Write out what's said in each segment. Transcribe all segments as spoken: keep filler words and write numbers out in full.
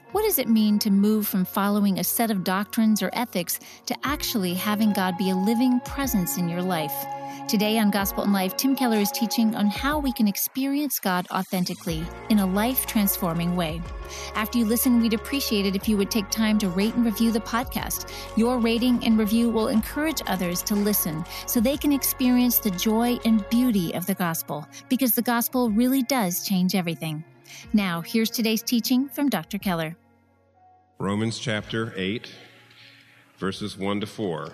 What does it mean to move from following a set of doctrines or ethics to actually having God be a living presence in your life? Today on Gospel in Life, Tim Keller is teaching on how we can experience God authentically in a life-transforming way. After you listen, we'd appreciate it if you would take time to rate and review the podcast. Your rating and review will encourage others to listen so they can experience the joy and beauty of the gospel, because the gospel really does change everything. Now, here's today's teaching from Doctor Keller. Romans chapter eight, verses one to four.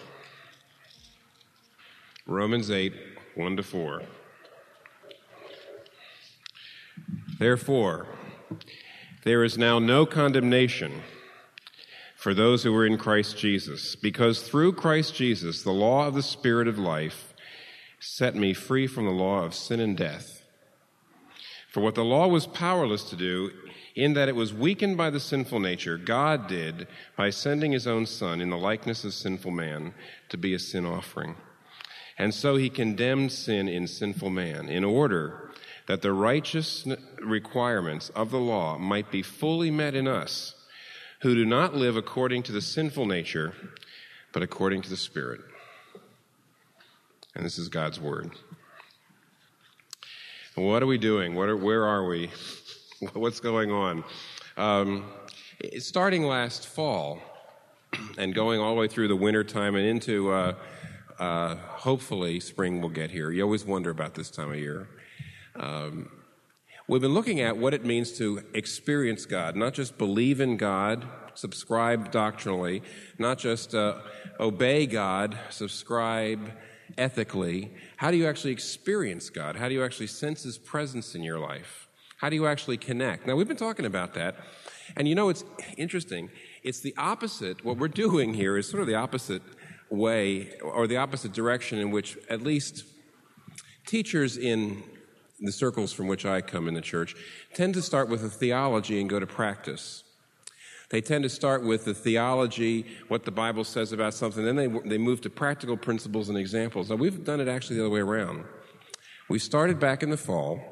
Romans eight, one to four. Therefore, there is now no condemnation for those who are in Christ Jesus, because through Christ Jesus, the law of the Spirit of life set me free from the law of sin and death. For what the law was powerless to do, in that it was weakened by the sinful nature, God did by sending his own Son in the likeness of sinful man to be a sin offering. And so he condemned sin in sinful man, in order that the righteous requirements of the law might be fully met in us, who do not live according to the sinful nature, but according to the Spirit. And this is God's word. What are we doing? What are, where are we? What's going on? Um, starting last fall and going all the way through the winter time and into, uh, uh, hopefully, spring will get here. You always wonder about this time of year. Um, we've been looking at what it means to experience God, not just believe in God, subscribe doctrinally, not just uh, obey God, subscribe ethically. How do you actually experience God? How do you actually sense his presence in your life? How do you actually connect? Now, we've been talking about that, and you know, it's interesting. It's the opposite. What we're doing here is sort of the opposite way, or the opposite direction in which at least teachers in the circles from which I come in the church tend to start with a theology and go to practice. They tend to start with the theology, what the Bible says about something, then they they move to practical principles and examples. Now, we've done it actually the other way around. We started back in the fall,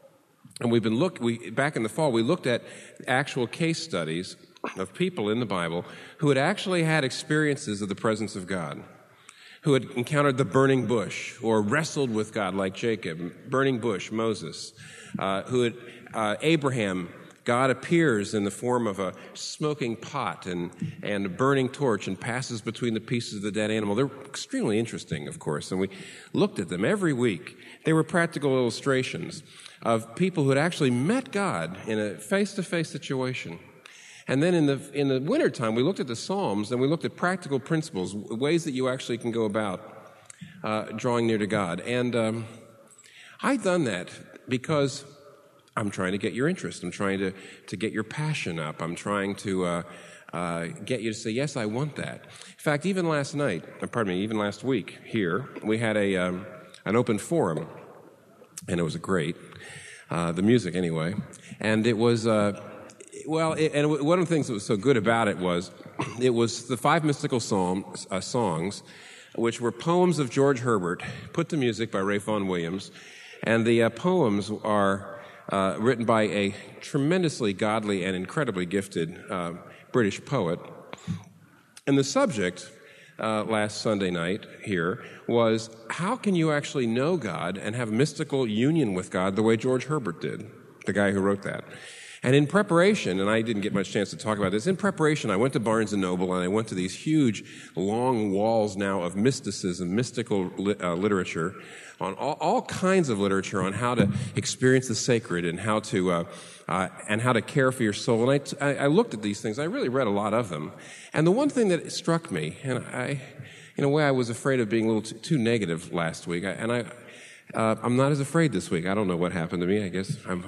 and we've been look we back in the fall we looked at actual case studies of people in the Bible who had actually had experiences of the presence of God, who had encountered the burning bush or wrestled with God like Jacob, burning bush, Moses, uh, who had uh, Abraham. God appears in the form of a smoking pot and, and a burning torch and passes between the pieces of the dead animal. They're extremely interesting, of course, and we looked at them every week. They were practical illustrations of people who had actually met God in a face-to-face situation. And then in the in the wintertime, we looked at the Psalms, and we looked at practical principles, ways that you actually can go about uh, drawing near to God. And um, I've done that because I'm trying to get your interest. I'm trying to, to get your passion up. I'm trying to uh, uh, get you to say, yes, I want that. In fact, even last night, uh, pardon me, even last week here, we had a um, an open forum, and it was great. Uh, the music, anyway. And it was, uh, well, it, and one of the things that was so good about it was, it was the five mystical psalms, uh, songs, which were poems of George Herbert, put to music by Ray Vaughan Williams. And the uh, poems are Uh, written by a tremendously godly and incredibly gifted uh, British poet. And the subject uh, last Sunday night here was, how can you actually know God and have mystical union with God the way George Herbert did, the guy who wrote that? And in preparation, and I didn't get much chance to talk about this, in preparation I went to Barnes and Noble and I went to these huge, long walls now of mysticism, mystical li- uh, literature, on all, all kinds of literature on how to experience the sacred and how to uh, uh, and how to care for your soul. And I, t- I looked at these things. I really read a lot of them. And the one thing that struck me, and I, in a way, I was afraid of being a little t- too negative last week, I, and I, uh, I'm not as afraid this week. I don't know what happened to me. I guess I'm.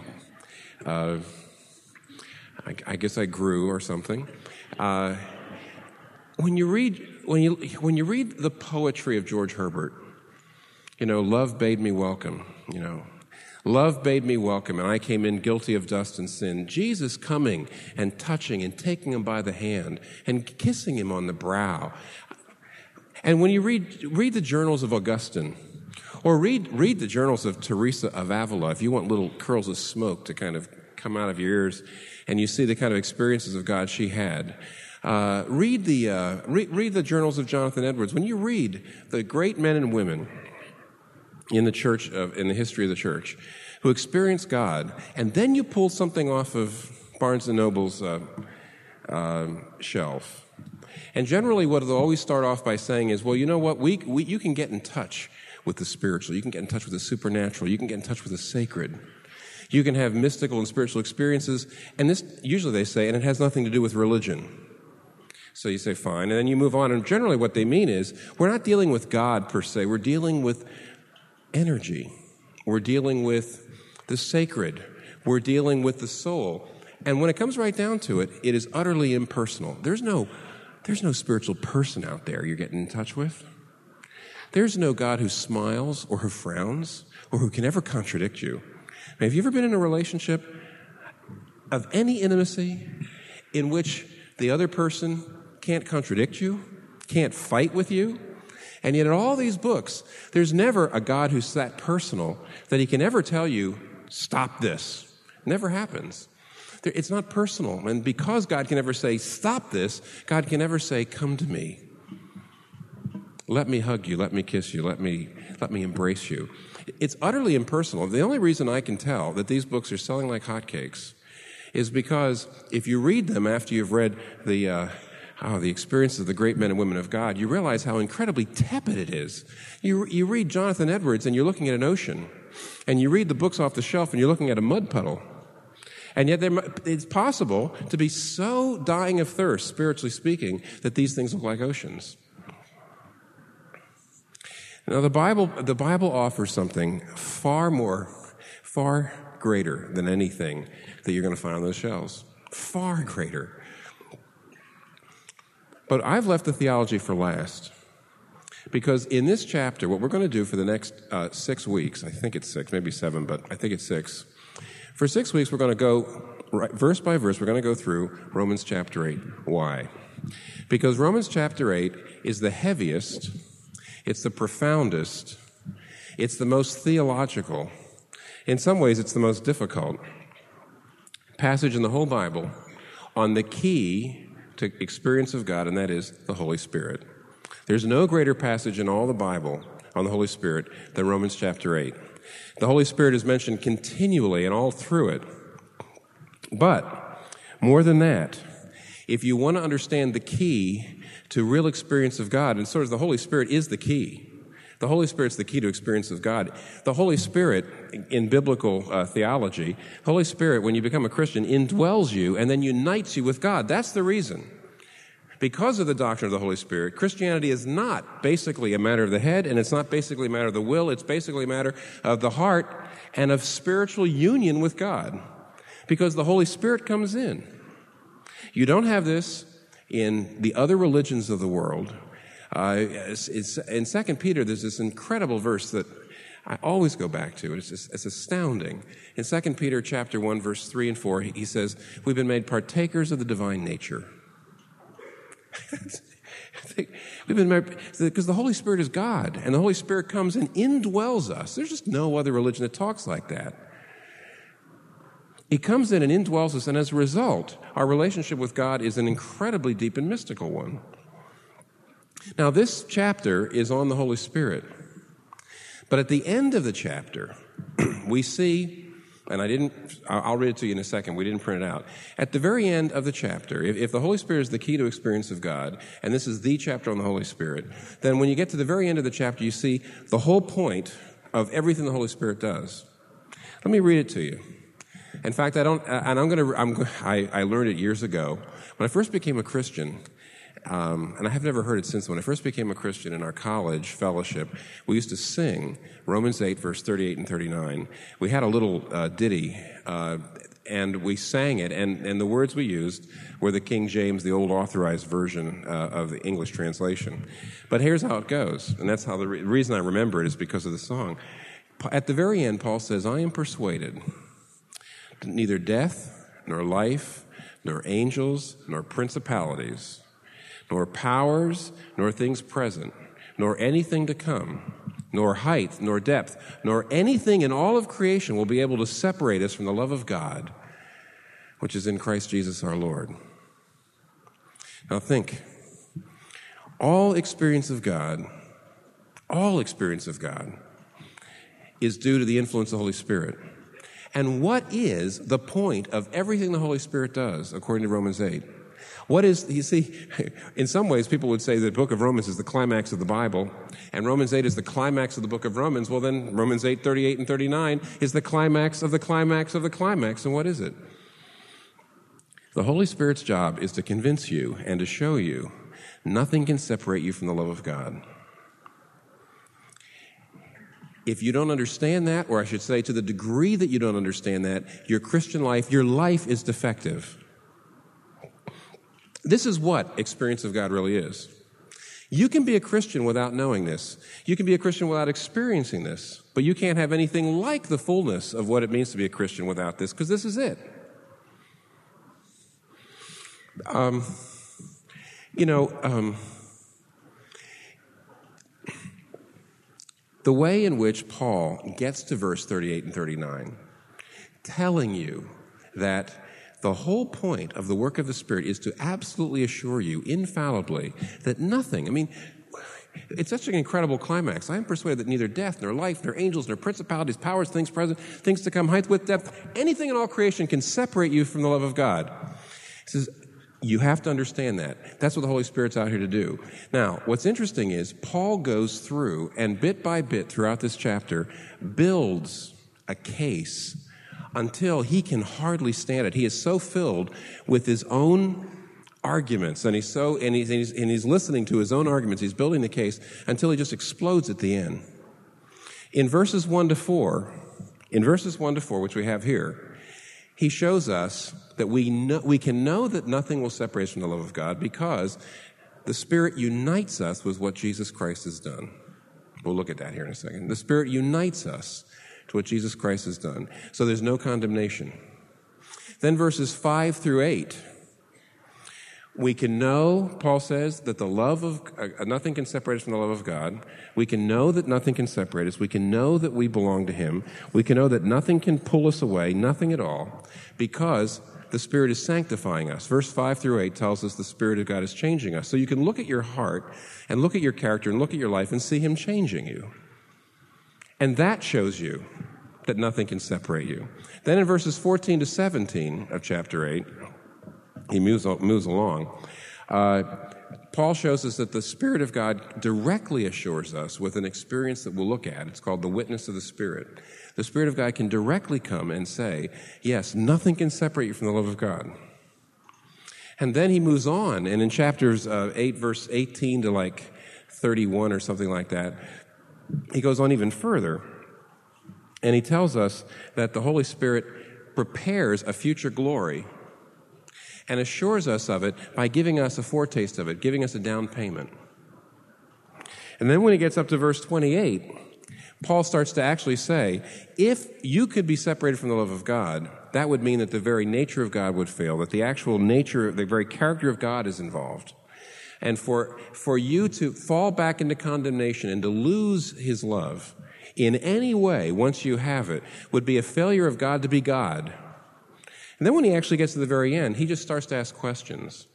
Uh, I, I guess I grew or something. Uh, when you read when you when you read the poetry of George Herbert, you know, love bade me welcome. You know, love bade me welcome, and I came in guilty of dust and sin. Jesus coming and touching and taking him by the hand and kissing him on the brow. And when you read read the journals of Augustine, or read read the journals of Teresa of Avila, if you want little curls of smoke to kind of come out of your ears, and you see the kind of experiences of God she had. Uh, read the uh, re- read the journals of Jonathan Edwards. When you read the great men and women in the church, of, in the history of the church, who experienced God, and then you pull something off of Barnes and Noble's uh, uh, shelf. And generally what they'll always start off by saying is, well, you know what, we, we, you can get in touch with the spiritual, you can get in touch with the supernatural, you can get in touch with the sacred. You can have mystical and spiritual experiences, and this, usually they say, and it has nothing to do with religion. So you say, fine, and then you move on, and generally what they mean is, we're not dealing with God per se, we're dealing with energy. We're dealing with the sacred. We're dealing with the soul. And when it comes right down to it, it is utterly impersonal. There's no, there's no spiritual person out there you're getting in touch with. There's no God who smiles or who frowns or who can ever contradict you. Now, have you ever been in a relationship of any intimacy in which the other person can't contradict you, can't fight with you? And yet in all these books, there's never a God who's that personal that he can ever tell you, stop this. Never happens. It's not personal. And because God can never say, stop this, God can never say, come to me. Let me hug you. Let me kiss you. Let me, let me embrace you. It's utterly impersonal. The only reason I can tell that these books are selling like hotcakes is because if you read them after you've read the... Uh, Oh, the experiences of the great men and women of God, you realize how incredibly tepid it is. You, you read Jonathan Edwards and you're looking at an ocean, and you read the books off the shelf and you're looking at a mud puddle. And yet there, it's possible to be so dying of thirst, spiritually speaking, that these things look like oceans. Now, the Bible, the Bible offers something far more, far greater than anything that you're going to find on those shelves. Far greater. But I've left the theology for last, because in this chapter, what we're going to do for the next uh, six weeks, I think it's six, maybe seven, but I think it's six. For six weeks, we're going to go right, verse by verse, we're going to go through Romans chapter eight. Why? Because Romans chapter eight is the heaviest, it's the profoundest, it's the most theological. In some ways, it's the most difficult passage in the whole Bible on the key to experience of God, and that is the Holy Spirit. There's no greater passage in all the Bible on the Holy Spirit than Romans chapter eight. The Holy Spirit is mentioned continually and all through it. But more than that, if you want to understand the key to real experience of God, and sort of the Holy Spirit is the key. The Holy Spirit's the key to experience of God. The Holy Spirit, in biblical uh, theology, the Holy Spirit, when you become a Christian, indwells you and then unites you with God. That's the reason. Because of the doctrine of the Holy Spirit, Christianity is not basically a matter of the head, and it's not basically a matter of the will. It's basically a matter of the heart and of spiritual union with God. Because the Holy Spirit comes in. You don't have this in the other religions of the world. Uh, it's, it's, in Second Peter, there's this incredible verse that I always go back to. It's, just, it's astounding. In Second Peter chapter one, verse three and four, he says, we've been made partakers of the divine nature. We've been made, because the Holy Spirit is God, and the Holy Spirit comes and indwells us. There's just no other religion that talks like that. He comes in and indwells us, and as a result, our relationship with God is an incredibly deep and mystical one. Now, this chapter is on the Holy Spirit. But at the end of the chapter, we see, and I didn't, I'll read it to you in a second, we didn't print it out. At the very end of the chapter, if, if the Holy Spirit is the key to experience of God, and this is the chapter on the Holy Spirit, then when you get to the very end of the chapter, you see the whole point of everything the Holy Spirit does. Let me read it to you. In fact, I don't, and I'm going to, I'm, I, I learned it years ago. When I first became a Christian, Um, and I have never heard it since. When I first became a Christian in our college fellowship, we used to sing Romans eight, verse thirty-eight and thirty-nine. We had a little uh, ditty, uh, and we sang it, and, and the words we used were the King James, the old authorized version uh, of the English translation. But here's how it goes, and that's how the re- reason I remember it is because of the song. At the very end, Paul says, I am persuaded that neither death, nor life, nor angels, nor principalities, nor powers, nor things present, nor anything to come, nor height, nor depth, nor anything in all of creation will be able to separate us from the love of God which is in Christ Jesus our Lord. Now think, all experience of God, all experience of God is due to the influence of the Holy Spirit. And what is the point of everything the Holy Spirit does, according to Romans eight? What is, you see, in some ways people would say that the book of Romans is the climax of the Bible, and Romans eight is the climax of the book of Romans. Well, then Romans eight, thirty-eight and thirty-nine is the climax of the climax of the climax. And what is it? The Holy Spirit's job is to convince you and to show you nothing can separate you from the love of God. If you don't understand that, or I should say to the degree that you don't understand that, your Christian life, your life is defective. This is what experience of God really is. You can be a Christian without knowing this. You can be a Christian without experiencing this. But you can't have anything like the fullness of what it means to be a Christian without this, because this is it. Um, you know, um, the way in which Paul gets to verse thirty-eight and thirty-nine, telling you that the whole point of the work of the Spirit is to absolutely assure you, infallibly, that nothing, I mean, it's such an incredible climax. I am persuaded that neither death, nor life, nor angels, nor principalities, powers, things present, things to come, height, width, depth, anything in all creation can separate you from the love of God. He says, you have to understand that. That's what the Holy Spirit's out here to do. Now, what's interesting is Paul goes through and bit by bit throughout this chapter builds a case until he can hardly stand it. He is so filled with his own arguments, and he's so and he's, and he's and he's listening to his own arguments. He's building the case until he just explodes at the end. In verses one to four, in verses one to four, which we have here, he shows us that we know, we can know that nothing will separate us from the love of God because the Spirit unites us with what Jesus Christ has done. We'll look at that here in a second. The Spirit unites us to what Jesus Christ has done. So there's no condemnation. Then verses five through eight, we can know, Paul says, that the love of, uh, nothing can separate us from the love of God. We can know that nothing can separate us. We can know that we belong to Him. We can know that nothing can pull us away, nothing at all, because the Spirit is sanctifying us. Verse five through eight tells us the Spirit of God is changing us. So you can look at your heart and look at your character and look at your life and see Him changing you. And that shows you that nothing can separate you. Then in verses fourteen to seventeen of chapter eight, he moves, moves along. Uh, Paul shows us that the Spirit of God directly assures us with an experience that we'll look at. It's called the witness of the Spirit. The Spirit of God can directly come and say, yes, nothing can separate you from the love of God. And then he moves on, and in chapters uh, eight, verse eighteen to like thirty-one or something like that, he goes on even further, and he tells us that the Holy Spirit prepares a future glory and assures us of it by giving us a foretaste of it, giving us a down payment. And then when he gets up to verse twenty-eight, Paul starts to actually say, if you could be separated from the love of God, that would mean that the very nature of God would fail, that the actual nature, the very character of God is involved. And for, for you to fall back into condemnation and to lose His love in any way, once you have it, would be a failure of God to be God. And then when he actually gets to the very end, he just starts to ask questions.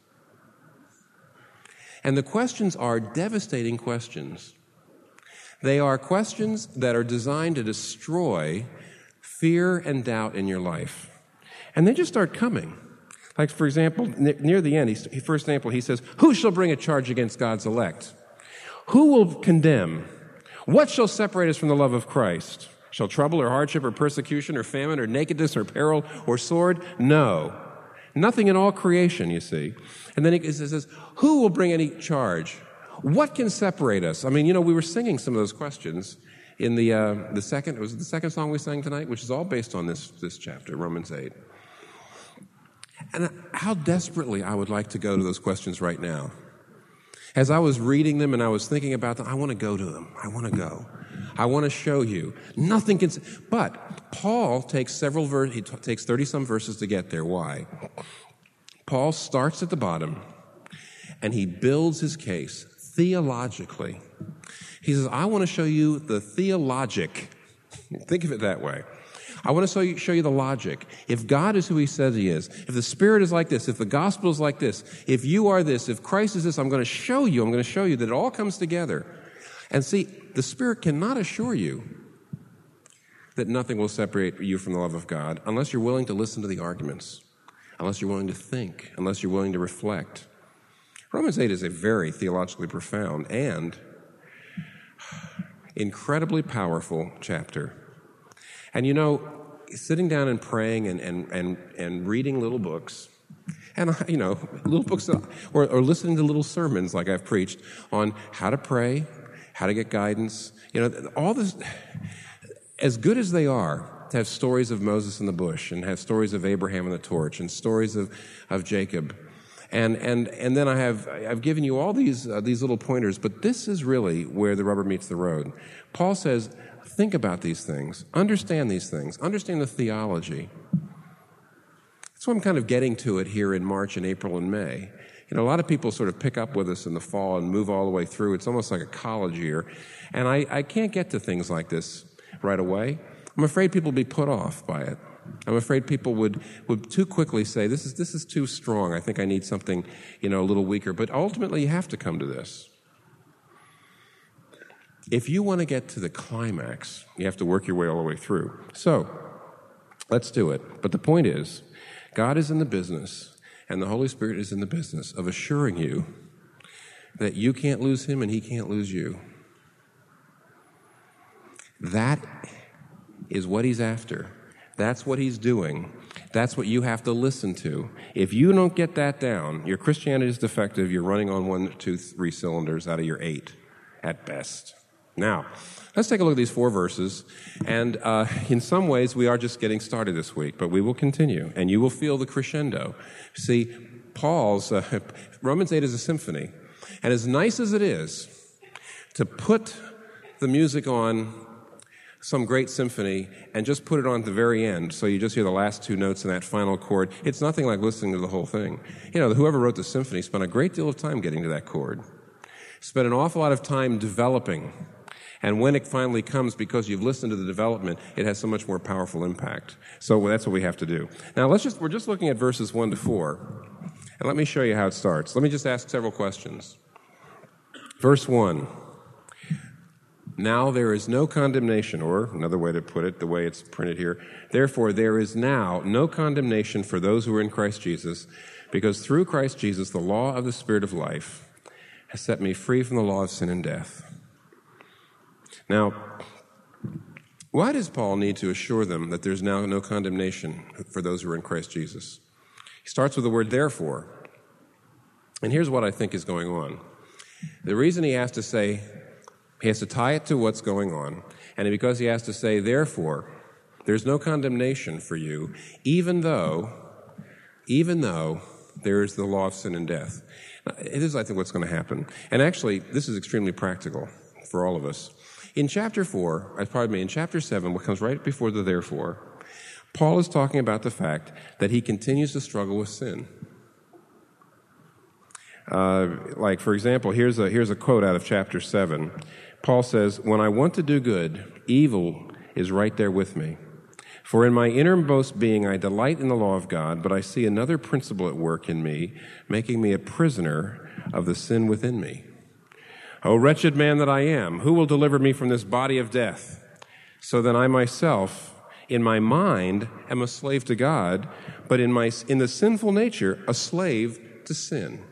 And the questions are devastating questions. They are questions that are designed to destroy fear and doubt in your life. And they just start coming. Like, for example, near the end, he, for example, he says, who shall bring a charge against God's elect? Who will condemn? What shall separate us from the love of Christ? Shall trouble or hardship or persecution or famine or nakedness or peril or sword? No. Nothing in all creation, you see. And then he says, who will bring any charge? What can separate us? I mean, you know, we were singing some of those questions in the uh, the second, was it the second song we sang tonight, which is all based on this, this chapter, Romans eight. And how desperately I would like to go to those questions right now. As I was reading them and I was thinking about them, I want to go to them. I want to go. I want to show you. Nothing can... But Paul takes several verses, he t- takes thirty-some verses to get there. Why? Paul starts at the bottom and he builds his case theologically. He says, I want to show you the theologic. Think of it that way. I want to show you, show you the logic. If God is who he says he is, if the Spirit is like this, if the gospel is like this, if you are this, if Christ is this, I'm going to show you, I'm going to show you that it all comes together. And see, the Spirit cannot assure you that nothing will separate you from the love of God unless you're willing to listen to the arguments, unless you're willing to think, unless you're willing to reflect. Romans eight is a very theologically profound and incredibly powerful chapter. And you know, sitting down and praying and, and, and, and reading little books, and, you know, little books, or, or listening to little sermons like I've preached on how to pray, how to get guidance, you know, all this, as good as they are, to have stories of Moses in the bush and have stories of Abraham and the torch and stories of, of Jacob. And, and, and then I have, I've given you all these, uh, these little pointers, but this is really where the rubber meets the road. Paul says, think about these things, understand these things, understand the theology. That's why I'm kind of getting to it here in March and April and May. You know, a lot of people sort of pick up with us in the fall and move all the way through. It's almost like a college year. And I, I can't get to things like this right away. I'm afraid people will be put off by it. I'm afraid people would, would too quickly say, this is, this is too strong. I think I need something, you know, a little weaker. But ultimately, you have to come to this. If you want to get to the climax, you have to work your way all the way through. So, let's do it. But the point is, God is in the business, and the Holy Spirit is in the business of assuring you that you can't lose him and he can't lose you. That is what he's after. That's what he's doing. That's what you have to listen to. If you don't get that down, your Christianity is defective. You're running on one, two, three cylinders out of your eight at best. Now, let's take a look at these four verses. And uh, in some ways, we are just getting started this week, but we will continue, and you will feel the crescendo. See, Paul's, uh, Romans eight is a symphony. And as nice as it is to put the music on some great symphony and just put it on at the very end, so you just hear the last two notes in that final chord. It's nothing like listening to the whole thing. You know, whoever wrote the symphony spent a great deal of time getting to that chord. Spent an awful lot of time developing. And when it finally comes, because you've listened to the development, it has so much more powerful impact. So that's what we have to do. Now, let's just, we're just looking at verses one to four. And let me show you how it starts. Let me just ask several questions. Verse one. Now there is no condemnation, or another way to put it, the way it's printed here, therefore there is now no condemnation for those who are in Christ Jesus, because through Christ Jesus the law of the Spirit of life has set me free from the law of sin and death. Now, why does Paul need to assure them that there's now no condemnation for those who are in Christ Jesus? He starts with the word therefore. And here's what I think is going on. The reason he has to say, he has to tie it to what's going on, and because he has to say, therefore, there's no condemnation for you, even though, even though there is the law of sin and death. Now, it is, I think, what's going to happen. And actually, this is extremely practical for all of us. In chapter four, pardon me, in chapter seven, what comes right before the therefore, Paul is talking about the fact that he continues to struggle with sin. Uh, like, for example, here's a, here's a quote out of chapter seven. Paul says, when I want to do good, evil is right there with me. For in my innermost being I delight in the law of God, but I see another principle at work in me, making me a prisoner of the sin within me. O wretched man that I am, who will deliver me from this body of death? So then I myself, in my mind, am a slave to God, but in my in the sinful nature, a slave to sin.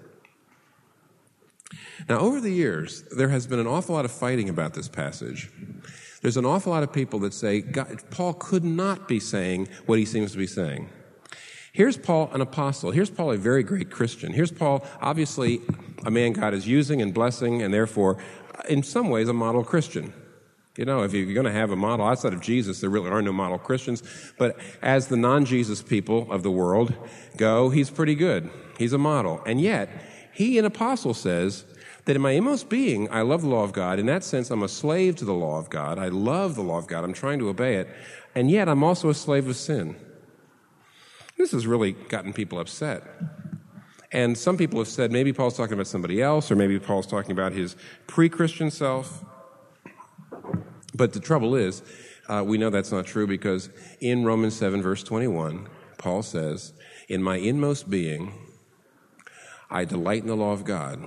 Now, over the years, there has been an awful lot of fighting about this passage. There's an awful lot of people that say, God, Paul could not be saying what he seems to be saying. Here's Paul, an apostle. Here's Paul, a very great Christian. Here's Paul, obviously a man God is using and blessing, and therefore, in some ways, a model Christian. You know, if you're going to have a model outside of Jesus, there really are no model Christians. But as the non-Jesus people of the world go, he's pretty good. He's a model. And yet, he, an apostle, says that in my inmost being, I love the law of God. In that sense, I'm a slave to the law of God. I love the law of God. I'm trying to obey it. And yet, I'm also a slave of sin. This has really gotten people upset. And some people have said maybe Paul's talking about somebody else, or maybe Paul's talking about his pre-Christian self. But the trouble is, Uh, we know that's not true because in Romans seven, verse twenty-one, Paul says, in my inmost being, I delight in the law of God.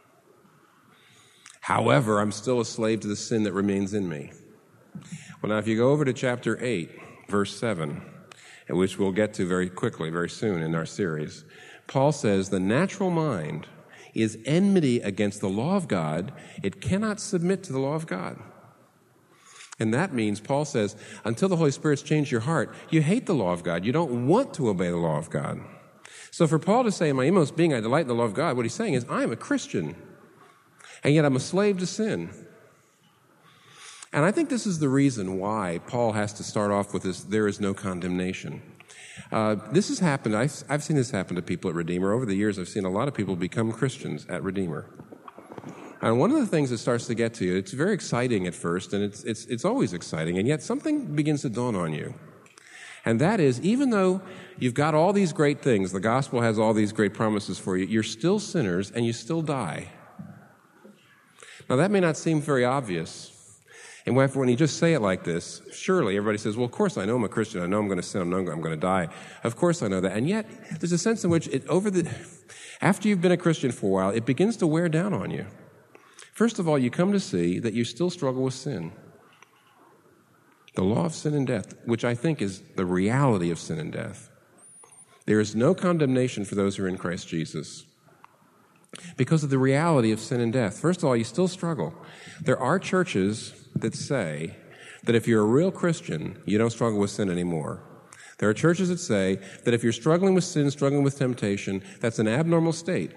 However, I'm still a slave to the sin that remains in me. Well, now, if you go over to chapter eight, verse seven, which we'll get to very quickly, very soon in our series, Paul says, the natural mind is enmity against the law of God. It cannot submit to the law of God. And that means, Paul says, until the Holy Spirit's changed your heart, you hate the law of God. You don't want to obey the law of God. So for Paul to say, in my inmost being, I delight in the law of God, what he's saying is, I am a Christian, and yet I'm a slave to sin. And I think this is the reason why Paul has to start off with this, there is no condemnation. Uh, this has happened, I've, I've seen this happen to people at Redeemer. Over the years, I've seen a lot of people become Christians at Redeemer. And one of the things that starts to get to you, it's very exciting at first, and it's, it's, it's always exciting, and yet something begins to dawn on you. And that is, even though you've got all these great things, the gospel has all these great promises for you, you're still sinners and you still die. Now, that may not seem very obvious. And when you just say it like this, surely everybody says, well, of course I know I'm a Christian. I know I'm going to sin. I know I'm going to die. Of course I know that. And yet, there's a sense in which it, over the, after you've been a Christian for a while, it begins to wear down on you. First of all, you come to see that you still struggle with sin. The law of sin and death, which I think is the reality of sin and death. There is no condemnation for those who are in Christ Jesus because of the reality of sin and death. First of all, you still struggle. There are churches that say that if you're a real Christian, you don't struggle with sin anymore. There are churches that say that if you're struggling with sin, struggling with temptation, that's an abnormal state.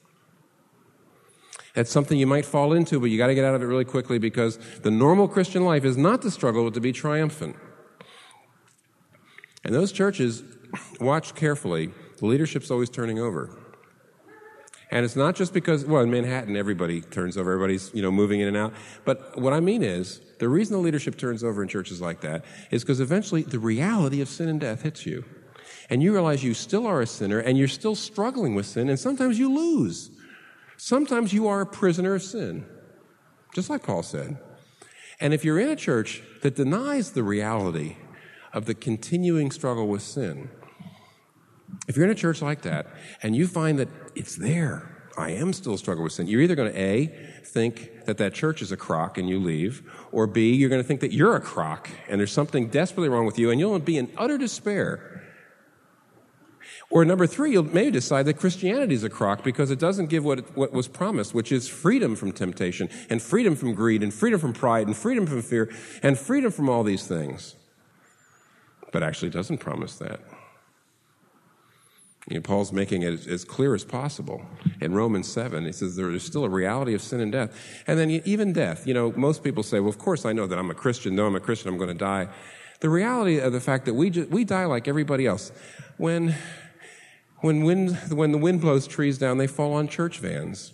That's something you might fall into, but you got to get out of it really quickly because the normal Christian life is not to struggle, but to be triumphant. And those churches, watch carefully, the leadership's always turning over. And it's not just because, well, in Manhattan, everybody turns over, everybody's, you know, moving in and out. But what I mean is, the reason the leadership turns over in churches like that is because eventually the reality of sin and death hits you. And you realize you still are a sinner, and you're still struggling with sin, and sometimes you lose. Sometimes you are a prisoner of sin, just like Paul said. And if you're in a church that denies the reality of the continuing struggle with sin, if you're in a church like that and you find that it's there, I am still struggling with sin, you're either going to A, think that that church is a crock and you leave, or B, you're going to think that you're a crock and there's something desperately wrong with you and you'll be in utter despair. Or number three, you'll maybe decide that Christianity is a crock because it doesn't give what, it, what was promised, which is freedom from temptation and freedom from greed and freedom from pride and freedom from fear and freedom from all these things. But actually doesn't promise that. You know, Paul's making it as clear as possible. In Romans seven, he says there is still a reality of sin and death. And then even death. You know, most people say, well, of course I know that I'm a Christian. No, I'm a Christian, I'm going to die. The reality of the fact that we just, we die like everybody else. When... When wind, when the wind blows trees down, they fall on church vans.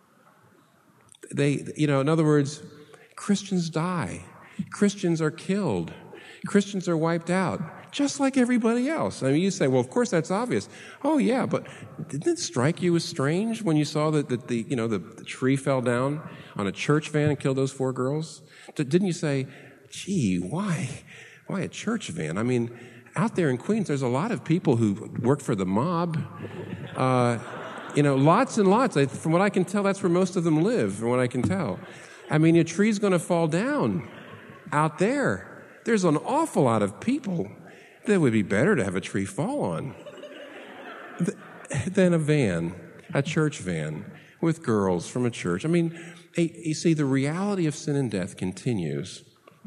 They, you know, in other words, Christians die. Christians are killed. Christians are wiped out, just like everybody else. I mean, you say, well, of course that's obvious. Oh, yeah, but didn't it strike you as strange when you saw that, that the, you know, the, the tree fell down on a church van and killed those four girls? Didn't you say, gee, why, why a church van? I mean, out there in Queens, there's a lot of people who work for the mob. Uh, you know, lots and lots. I, from what I can tell, that's where most of them live, from what I can tell. I mean, a tree's going to fall down out there. There's an awful lot of people that would be better to have a tree fall on than a van, a church van with girls from a church. I mean, you see, the reality of sin and death continues,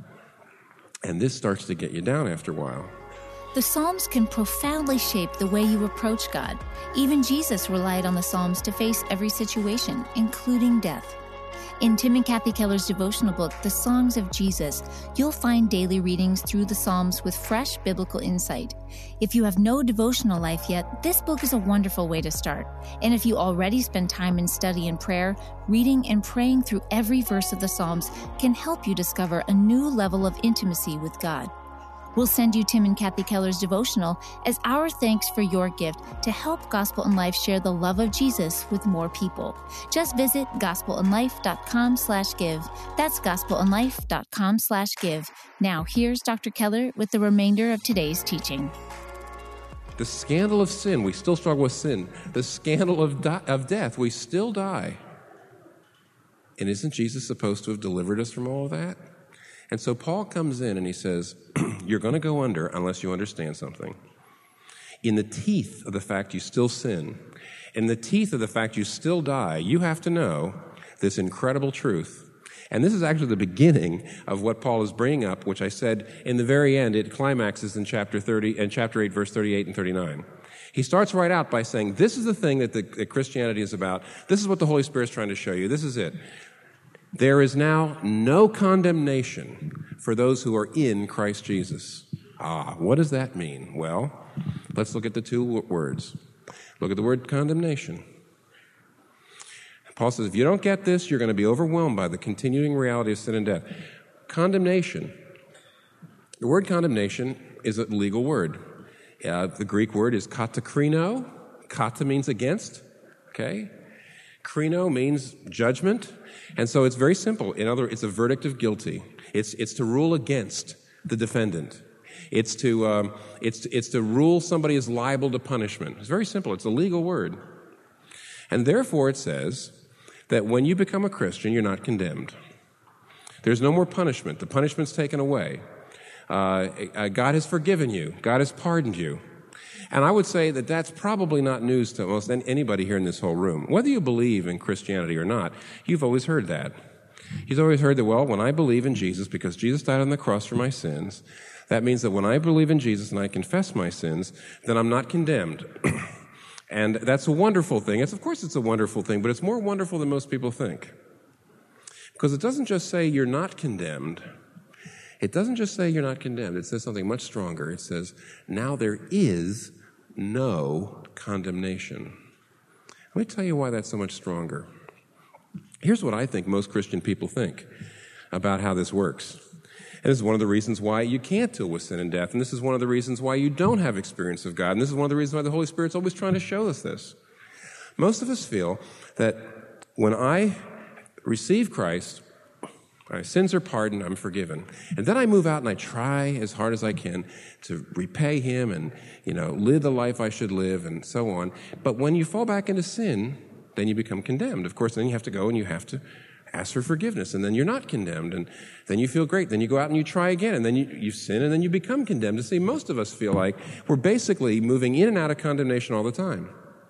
and this starts to get you down after a while. The Psalms can profoundly shape the way you approach God. Even Jesus relied on the Psalms to face every situation, including death. In Tim and Kathy Keller's devotional book, The Songs of Jesus, you'll find daily readings through the Psalms with fresh biblical insight. If you have no devotional life yet, this book is a wonderful way to start. And if you already spend time in study and prayer, reading and praying through every verse of the Psalms can help you discover a new level of intimacy with God. We'll send you Tim and Kathy Keller's devotional as our thanks for your gift to help Gospel in Life share the love of Jesus with more people. Just visit gospelinlife.com slash give. That's gospelinlife.com slash give. Now, here's Doctor Keller with the remainder of today's teaching. The scandal of sin, we still struggle with sin. The scandal of, di- of death, we still die. And isn't Jesus supposed to have delivered us from all of that? And so Paul comes in and he says, you're going to go under unless you understand something. In the teeth of the fact you still sin, in the teeth of the fact you still die, you have to know this incredible truth. And this is actually the beginning of what Paul is bringing up, which I said in the very end, it climaxes in chapter thirty and chapter eight, verse thirty-eight and thirty-nine. He starts right out by saying, this is the thing that, the, that Christianity is about. This is what the Holy Spirit is trying to show you. This is it. There is now no condemnation for those who are in Christ Jesus. Ah, what does that mean? Well, let's look at the two words. Look at the word condemnation. Paul says, if you don't get this, you're going to be overwhelmed by the continuing reality of sin and death. Condemnation. The word condemnation is a legal word. Uh, the Greek word is katakrino. Kata means against, okay? Krino means judgment. And so it's very simple. In other, it's a verdict of guilty. It's it's to rule against the defendant. It's to um, it's it's to rule somebody is liable to punishment. It's very simple. It's a legal word, and therefore it says that when you become a Christian, you're not condemned. There's no more punishment. The punishment's taken away. Uh, uh, God has forgiven you. God has pardoned you. And I would say that that's probably not news to almost anybody here in this whole room. Whether you believe in Christianity or not, you've always heard that. You've always heard that, well, when I believe in Jesus, because Jesus died on the cross for my sins, that means that when I believe in Jesus and I confess my sins, then I'm not condemned. And that's a wonderful thing. It's, of course it's a wonderful thing, but it's more wonderful than most people think. Because it doesn't just say you're not condemned. It doesn't just say you're not condemned. It says something much stronger. It says, now there is no condemnation. Let me tell you why that's so much stronger. Here's what I think most Christian people think about how this works. And this is one of the reasons why you can't deal with sin and death. And this is one of the reasons why you don't have experience of God. And this is one of the reasons why the Holy Spirit's always trying to show us this. Most of us feel that when I receive Christ, my sins are pardoned, I'm forgiven. And then I move out and I try as hard as I can to repay him and, you know, live the life I should live and so on. But when you fall back into sin, then you become condemned. Of course, then you have to go and you have to ask for forgiveness. And then you're not condemned. And then you feel great. Then you go out and you try again. And then you, you sin and then you become condemned. And see, most of us feel like we're basically moving in and out of condemnation all the time.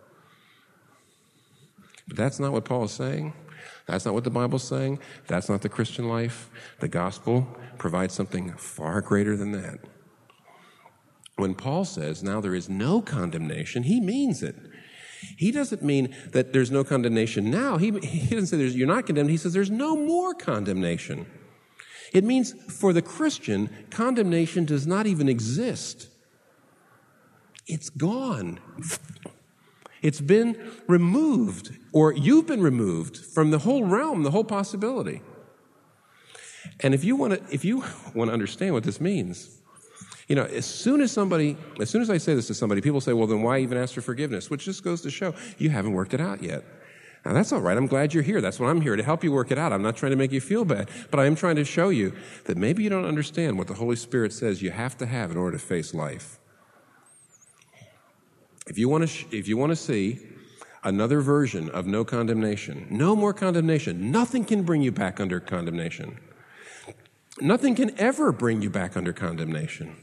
But that's not what Paul is saying. That's not what the Bible's saying. That's not the Christian life. The gospel provides something far greater than that. When Paul says, now there is no condemnation, he means it. He doesn't mean that there's no condemnation now. He, he doesn't say there's, you're not condemned. He says there's no more condemnation. It means for the Christian, condemnation does not even exist. It's gone. It's been removed, or you've been removed from the whole realm, the whole possibility. And if you want to, if you want to understand what this means, you know, as soon as somebody, as soon as I say this to somebody, people say, well, then why even ask for forgiveness? Which just goes to show you haven't worked it out yet. Now, that's all right. I'm glad you're here. That's what I'm here, to help you work it out. I'm not trying to make you feel bad, but I am trying to show you that maybe you don't understand what the Holy Spirit says you have to have in order to face life. If you want to, sh- if you want to see another version of no condemnation, no more condemnation, nothing can bring you back under condemnation. Nothing can ever bring you back under condemnation.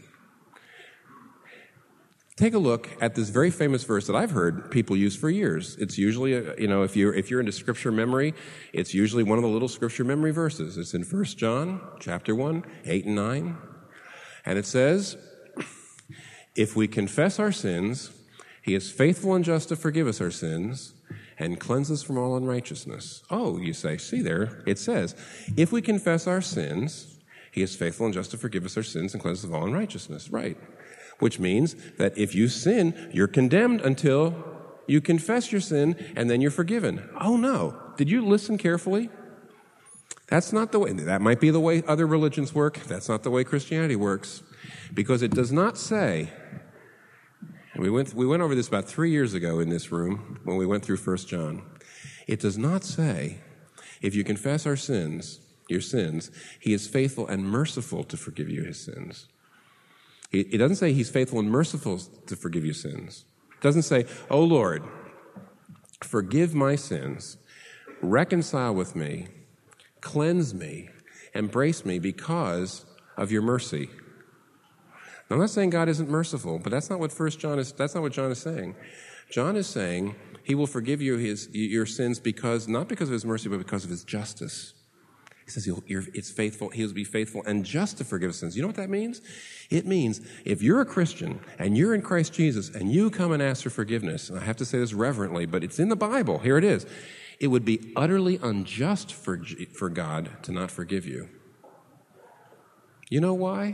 Take a look at this very famous verse that I've heard people use for years. It's usually, a, you know, if you're if you're into scripture memory, it's usually one of the little scripture memory verses. It's in First John chapter one, eight and nine, and it says, "If we confess our sins, He is faithful and just to forgive us our sins and cleanse us from all unrighteousness." Oh, you say, see there, it says, if we confess our sins, He is faithful and just to forgive us our sins and cleanse us of all unrighteousness. Right. Which means that if you sin, you're condemned until you confess your sin and then you're forgiven. Oh, no. Did you listen carefully? That's not the way. That might be the way other religions work. That's not the way Christianity works. because it does not say, and we went, we went over this about three years ago in this room when we went through First John. It does not say, if you confess our sins, your sins, he is faithful and merciful to forgive you his sins. It doesn't say he's faithful and merciful to forgive you sins. It doesn't say, oh Lord, forgive my sins, reconcile with me, cleanse me, embrace me because of your mercy. Now, I'm not saying God isn't merciful, but that's not what First John is, that's not what John is saying. John is saying he will forgive you his, your sins because, not because of his mercy, but because of his justice. He says he'll, you're, it's faithful, he'll be faithful and just to forgive sins. You know what that means? It means if you're a Christian and you're in Christ Jesus and you come and ask for forgiveness, and I have to say this reverently, but it's in the Bible, here it is, it would be utterly unjust for, for God to not forgive you. You know why?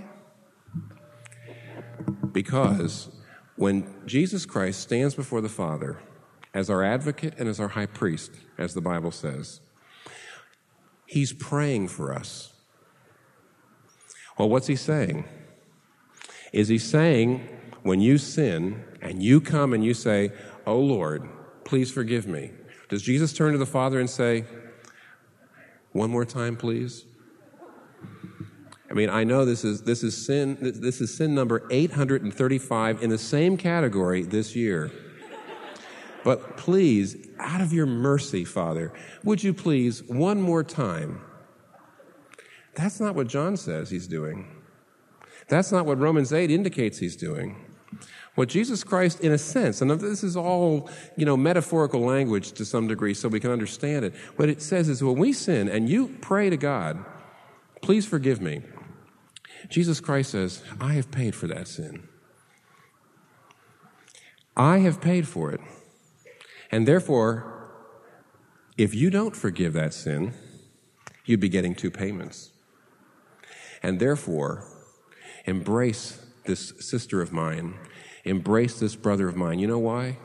Because when Jesus Christ stands before the Father as our advocate and as our high priest, as the Bible says, he's praying for us. Well, what's he saying? Is he saying, when you sin and you come and you say, oh Lord, please forgive me, does Jesus turn to the Father and say, one more time, please? I mean, I know this is this is sin this is sin number eight hundred thirty-five in the same category this year. But please, out of your mercy, Father, would you please, one more time? That's not what John says he's doing. That's not what Romans eight indicates he's doing. What Jesus Christ, in a sense, and this is all, you know, metaphorical language to some degree so we can understand it. What it says is when we sin and you pray to God, please forgive me, Jesus Christ says, I have paid for that sin. I have paid for it. And therefore, if you don't forgive that sin, you'd be getting two payments. And therefore, embrace this sister of mine, embrace this brother of mine. You know why?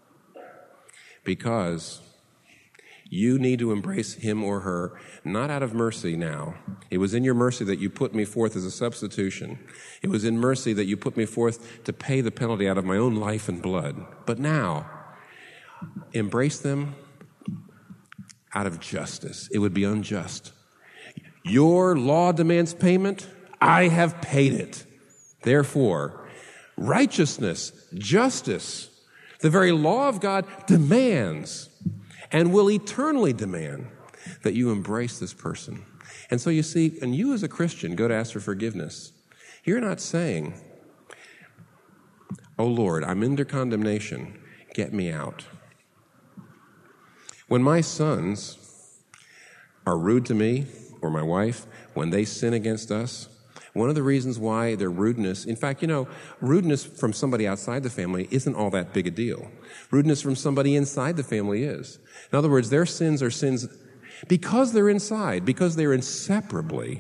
Because you need to embrace him or her, not out of mercy now. It was in your mercy that you put me forth as a substitution. It was in mercy that you put me forth to pay the penalty out of my own life and blood. But now, embrace them out of justice. It would be unjust. Your law demands payment. I have paid it. Therefore, righteousness, justice, the very law of God demands and will eternally demand that you embrace this person. And so you see, and you as a Christian go to ask for forgiveness. You're not saying, oh Lord, I'm under condemnation. Get me out. When my sons are rude to me or my wife, when they sin against us, one of the reasons why their rudeness, in fact, you know, rudeness from somebody outside the family isn't all that big a deal. Rudeness from somebody inside the family is. In other words, their sins are sins because they're inside, because they're inseparably,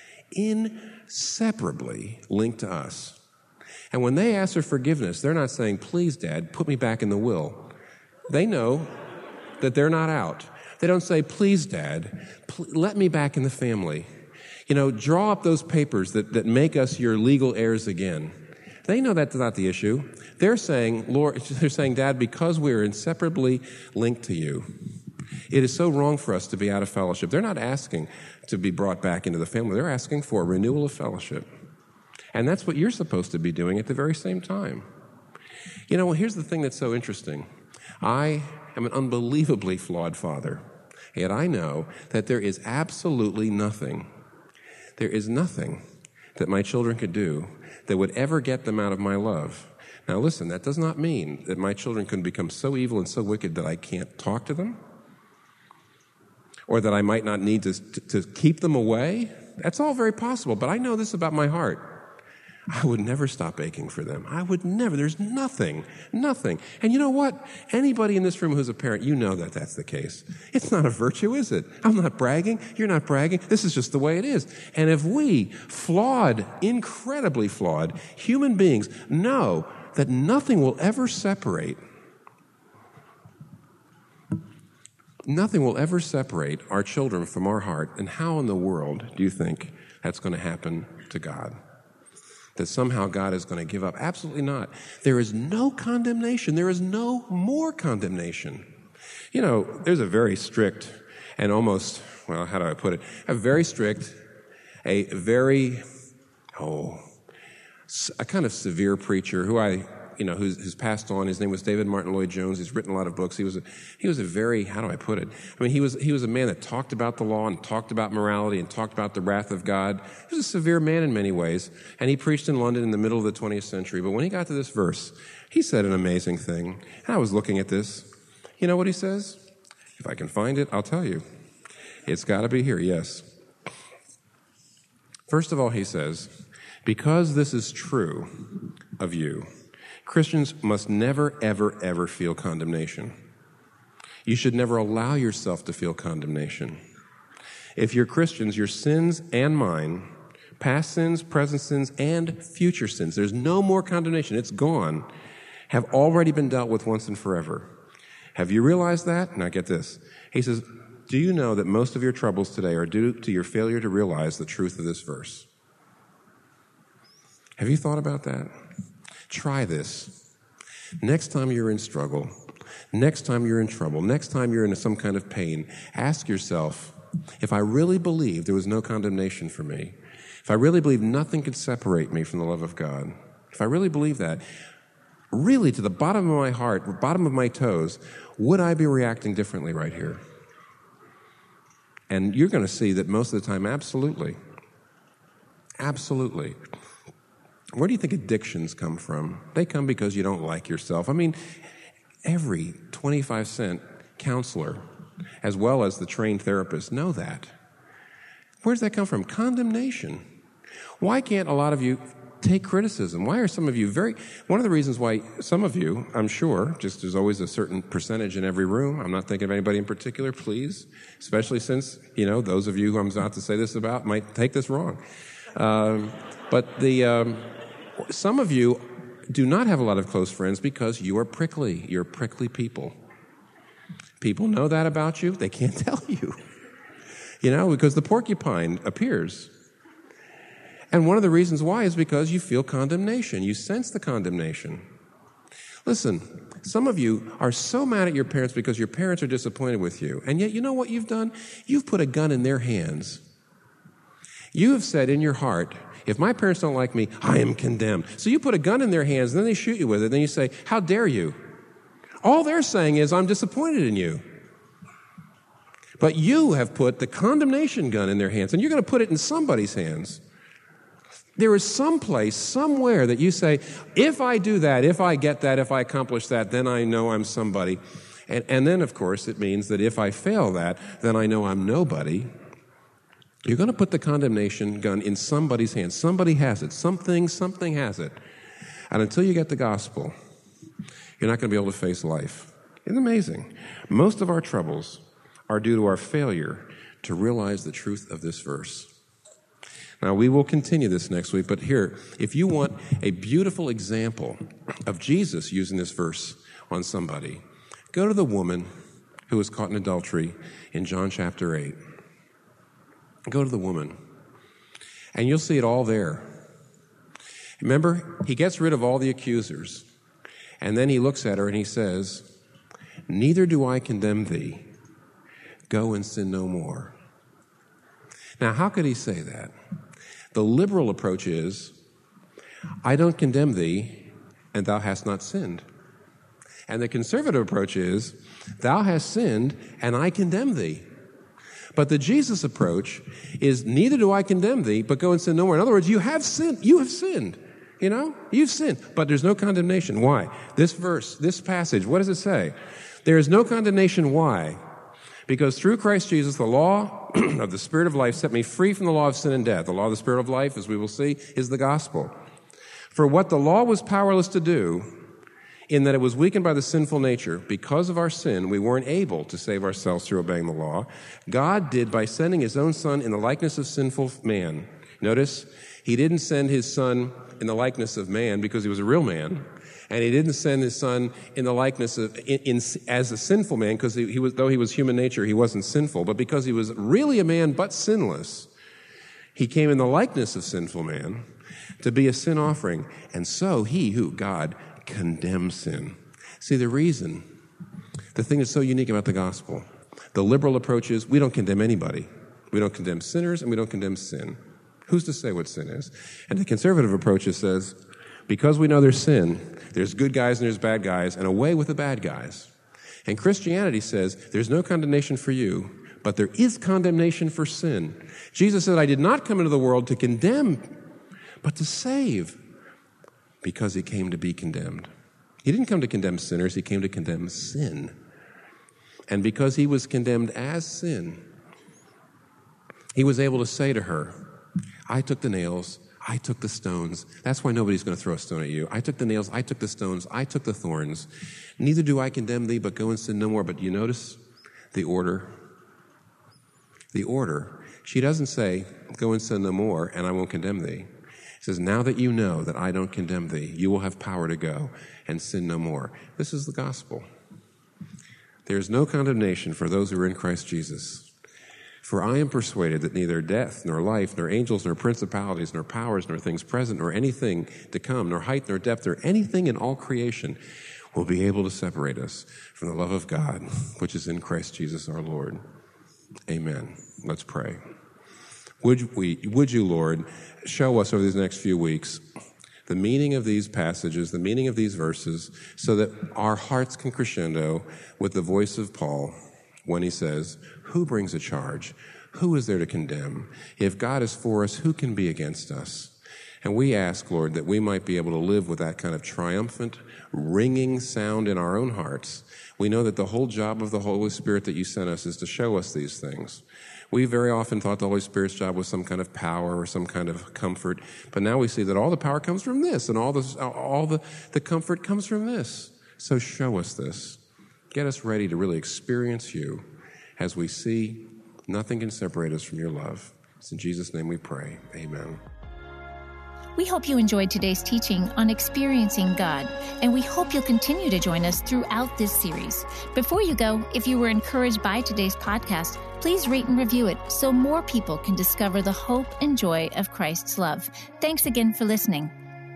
inseparably linked to us. And when they ask for forgiveness, they're not saying, please, Dad, put me back in the will. They know that they're not out. They don't say, please, Dad, pl- let me back in the family. You know, draw up those papers that, that make us your legal heirs again. They know that's not the issue. They're saying, Lord, they're saying, Dad, because we're inseparably linked to you, it is so wrong for us to be out of fellowship. They're not asking to be brought back into the family. They're asking for a renewal of fellowship. And that's what you're supposed to be doing at the very same time. You know, here's the thing that's so interesting. I am an unbelievably flawed father, yet I know that there is absolutely nothing There is nothing that my children could do that would ever get them out of my love. Now listen, that does not mean that my children can become so evil and so wicked that I can't talk to them, or that I might not need to, to, to keep them away. That's all very possible, but I know this about my heart. I would never stop aching for them. I would never. There's nothing, nothing. And you know what? Anybody in this room who's a parent, you know that that's the case. It's not a virtue, is it? I'm not bragging. You're not bragging. This is just the way it is. And if we, flawed, incredibly flawed human beings, know that nothing will ever separate, nothing will ever separate our children from our heart, and how in the world do you think that's going to happen to God? that somehow God is going to give up. Absolutely not. There is no condemnation. There is no more condemnation. You know, there's a very strict and almost, well, how do I put it? A very strict, a very, oh, a kind of severe preacher who I, you know, who's, who's passed on. His name was David Martin Lloyd-Jones. He's written a lot of books. He was a, he was a very, how do I put it? I mean, he was, he was a man that talked about the law and talked about morality and talked about the wrath of God. He was a severe man in many ways, and he preached in London in the middle of the twentieth century. But when he got to this verse, he said an amazing thing. And I was looking at this. You know what he says? If I can find it, I'll tell you. It's got to be here, yes. First of all, he says, because this is true of you, Christians must never, ever, ever feel condemnation. You should never allow yourself to feel condemnation. If you're Christians, your sins and mine, past sins, present sins, and future sins, there's no more condemnation. It's gone, have already been dealt with once and forever. Have you realized that? Now get this. He says, do you know that most of your troubles today are due to your failure to realize the truth of this verse? Have you thought about that? Try this. Next time you're in struggle, next time you're in trouble, next time you're in some kind of pain, ask yourself, if I really believed there was no condemnation for me, if I really believed nothing could separate me from the love of God, if I really believe that, really to the bottom of my heart, bottom of my toes, would I be reacting differently right here? And you're going to see that most of the time, absolutely. Absolutely. Where do you think addictions come from? They come because you don't like yourself. I mean, every twenty-five cent counselor, as well as the trained therapists, know that. Where does that come from? Condemnation. Why can't a lot of you take criticism? Why are some of you very... One of the reasons why some of you, I'm sure, just there's always a certain percentage in every room. I'm not thinking of anybody in particular, please. Especially since, you know, those of you who I'm about to say this about might take this wrong. Um, but the... Um, Some of you do not have a lot of close friends because you are prickly. You're prickly people. People know that about you. They can't tell you. You know, because the porcupine appears. And one of the reasons why is because you feel condemnation. You sense the condemnation. Listen, some of you are so mad at your parents because your parents are disappointed with you. And yet, you know what you've done? You've put a gun in their hands. You have said in your heart, if my parents don't like me, I am condemned. So you put a gun in their hands, and then they shoot you with it, and then you say, how dare you? All they're saying is, I'm disappointed in you. But you have put the condemnation gun in their hands, and you're going to put it in somebody's hands. There is some place, somewhere that you say, if I do that, if I get that, if I accomplish that, then I know I'm somebody. And, and then, of course, it means that if I fail that, then I know I'm nobody. You're going to put the condemnation gun in somebody's hands. Somebody has it. Something, something has it. And until you get the gospel, you're not going to be able to face life. It's amazing. Most of our troubles are due to our failure to realize the truth of this verse. Now, we will continue this next week, but here, if you want a beautiful example of Jesus using this verse on somebody, go to the woman who was caught in adultery in John chapter eight. Go to the woman, and you'll see it all there. Remember, he gets rid of all the accusers, and then he looks at her and he says, neither do I condemn thee. Go and sin no more. Now, how could he say that? The liberal approach is, I don't condemn thee, and thou hast not sinned. And the conservative approach is, thou hast sinned, and I condemn thee. But the Jesus approach is, neither do I condemn thee, but go and sin no more. In other words, you have sinned. You have sinned. You know, you've sinned, but there's no condemnation. Why? This verse, this passage, what does it say? There is no condemnation. Why? Because through Christ Jesus, the law of the Spirit of life set me free from the law of sin and death. The law of the Spirit of life, as we will see, is the gospel. For what the law was powerless to do, in that it was weakened by the sinful nature, because of our sin, we weren't able to save ourselves through obeying the law. God did by sending his own Son in the likeness of sinful man. Notice, he didn't send his Son in the likeness of man because he was a real man, and he didn't send his Son in the likeness of in, in, as a sinful man because he, he was, though he was human nature, he wasn't sinful, but because he was really a man but sinless, he came in the likeness of sinful man to be a sin offering. And so he, who, God, condemns sin. See, the reason, the thing that's so unique about the gospel, the liberal approach is we don't condemn anybody. We don't condemn sinners and we don't condemn sin. Who's to say what sin is? And the conservative approach says, because we know there's sin, there's good guys and there's bad guys, and away with the bad guys. And Christianity says there's no condemnation for you, but there is condemnation for sin. Jesus said, I did not come into the world to condemn, but to save, because he came to be condemned. He didn't come to condemn sinners, he came to condemn sin. And because he was condemned as sin, he was able to say to her, I took the nails, I took the stones. That's why nobody's going to throw a stone at you. I took the nails, I took the stones, I took the thorns. Neither do I condemn thee, but go and sin no more. But you notice the order? The order. She doesn't say, go and sin no more, and I won't condemn thee. She says, now that you know that I don't condemn thee, you will have power to go and sin no more. This is the gospel. There is no condemnation for those who are in Christ Jesus. For I am persuaded that neither death, nor life, nor angels, nor principalities, nor powers, nor things present, nor anything to come, nor height, nor depth, nor anything in all creation will be able to separate us from the love of God, which is in Christ Jesus our Lord. Amen. Let's pray. Would we, would you, Lord, show us over these next few weeks the meaning of these passages, the meaning of these verses, so that our hearts can crescendo with the voice of Paul when he says, who brings a charge? Who is there to condemn? If God is for us, who can be against us? And we ask, Lord, that we might be able to live with that kind of triumphant, ringing sound in our own hearts. We know that the whole job of the Holy Spirit that you sent us is to show us these things. We very often thought the Holy Spirit's job was some kind of power or some kind of comfort, but now we see that all the power comes from this, and all, this, all the, the comfort comes from this. So show us this. Get us ready to really experience you as we see nothing can separate us from your love. It's in Jesus' name we pray. Amen. We hope you enjoyed today's teaching on experiencing God, and we hope you'll continue to join us throughout this series. Before you go, if you were encouraged by today's podcast, please rate and review it so more people can discover the hope and joy of Christ's love. Thanks again for listening.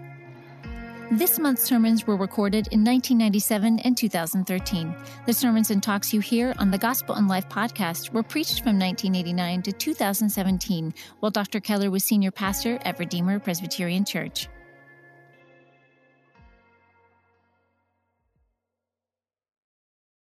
This month's sermons were recorded in nineteen ninety-seven and two thousand thirteen. The sermons and talks you hear on the Gospel and Life podcast were preached from nineteen eighty-nine to two thousand seventeen, while Doctor Keller was senior pastor at Redeemer Presbyterian Church.